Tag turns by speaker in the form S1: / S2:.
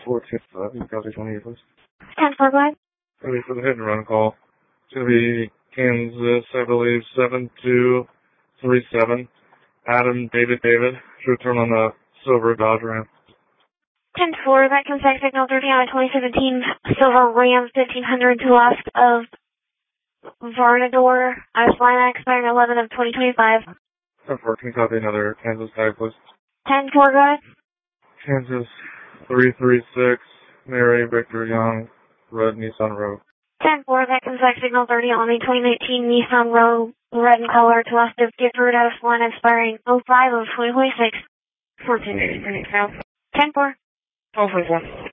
S1: 425, you copy 28, please.
S2: 10-4, go ahead.
S1: Ready for the hit and run call. It's going to be Kansas, I believe, 7237. Adam David to return on the silver Dodge Ram.
S2: 10-4, that contact signal 30 on a 2017 Silver Ram 1500 to left of Varnador. I was flying that expiring 11 of 2025.
S1: 10-4, can you copy another Kansas tag, please?
S2: 10-4, go ahead.
S1: Kansas 336, Mary Victor Young, Red Nissan Rogue.
S2: 10-4, that contact signal 30 on the 2019 Nissan Rogue, red in color to left of Gifford. I was flying expiring 05 of 2026. 14, 10-4. 10-4.